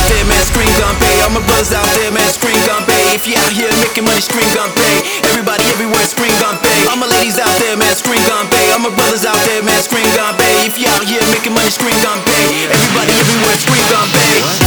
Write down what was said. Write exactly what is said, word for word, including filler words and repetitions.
there, man, screen gun pay. All my brothers out there, man, screen gun pay. If you out here making money, screen gun pay. Everybody everywhere, screen gun pay. All my ladies out there, man, screen gun pay. All my brothers out there, man, screen gun pay. If you out here making money, screen gun pay. Everybody everywhere, screen gun pay.